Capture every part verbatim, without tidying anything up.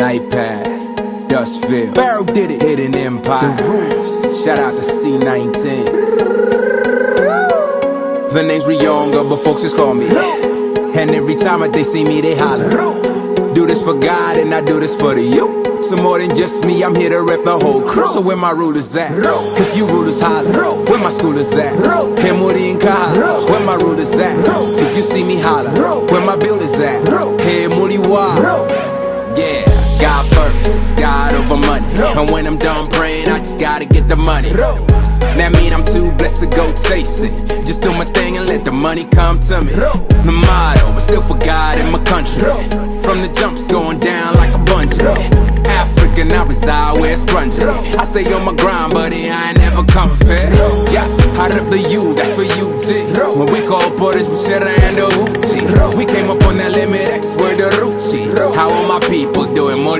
Light Path, Dustville, Barrow did it, Hidden Empire, The Rulers. Shout out to C nineteen. The name's Rionga, but folks just call me. And every time that they see me, they holler. Do this for God and I do this for the you. So more than just me, I'm here to rep the whole crew. So where my rulers at? If you rulers holler, where my schoolers at? Hey Muri and Kahala, where my rulers at? If you see me holler, where my builders at? Hey Muri Wa. Yeah, God first, God over money. And when I'm done praying, I just gotta get the money. That mean I'm too blessed to go chase it. Just do my thing and let the money come to me. The motto, but still for God in my country. From the jumps going down like a bungee. African, I reside where it's grungy. I stay on my grind, buddy, I ain't never coming fit. Yeah, I rep the U, that's for U G. When we call Portage, Bushera and the Uchi. We came up on that limit X word the Ruchi. How all my people doing? More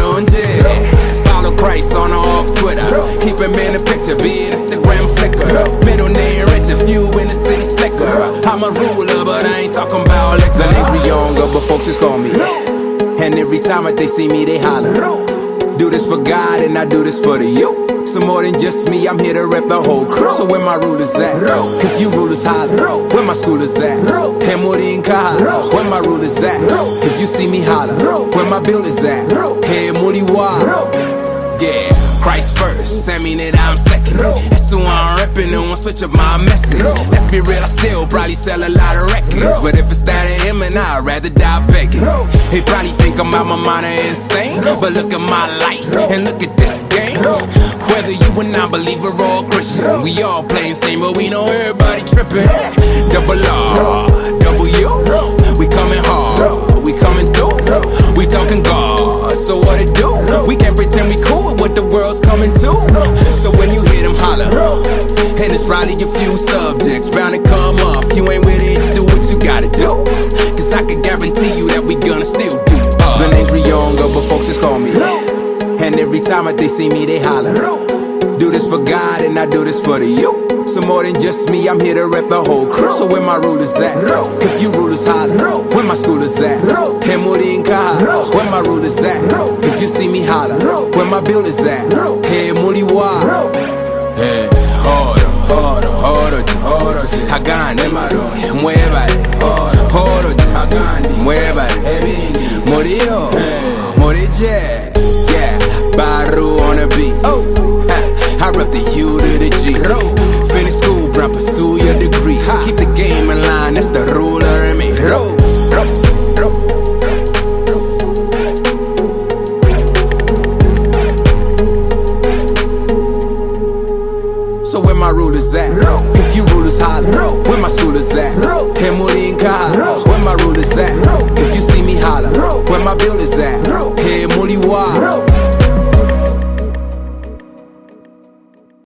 follow Christ on or off Twitter. Keep him in the picture, be it Instagram flicker. Middle name rich, a few in the city slicker. I'm a ruler, but I ain't talking about liquor. The name's Rionga, but folks just call me. And every time that they see me, they holler. Do this for God and I do this for the you. So more than just me, I'm here to rep the whole crew. So where my rulers at? If you rulers holler, where my schoolers at? Hey Muri and Kahala, where my rulers at? If you see me holler, where my builders at? Hey Muri Wa. Yeah, Christ first, that mean that I'm second. That's who I'm reppin', and won't switch up my message. Let's be real, I still probably sell a lot of records. But if it's that of him, and I'd rather die begging. He probably think I'm out my mind and insane. But look at my life, and look at this game. Whether you a non-believer or a Christian, we all playing same, but we know everybody trippin'. Double R, double U, we coming hard, we coming through. We talking God, so what it do? We can't pretend we cool with what the world's coming to. So when you hear them holler, and it's probably a few subjects bound to come up. If you ain't with it, just do what you gotta do. Cause I can guarantee you that we gonna still do us. The name's Rionga, but folks just call me. And every time that they see me, they holler. Do this for God and I do this for the you. So more than just me, I'm here to rep the whole crew. So where my rulers at? If you rulers holler, where my schoolers at? Hey Muri and Kahala, where my rulers at? If you see me holler, where my builders at? Hey Muri Wa. Hey, horo, horo, horo, horo. Hagani maro, muévale. Horo, hagani, muévale. Morio, morije. Yeah, Baru on the beat. Oh, I rep the U to the G. Finish school, bro, pursue your degree. Keep the game in line, that's the ruler in me. Ro, ro, ro. So where my rulers at? If you rulers holler, where my schoolers at? Hey Muri and Kahala, where my rulers at? If you see me holler, where my builders at? Hey Muri Wa.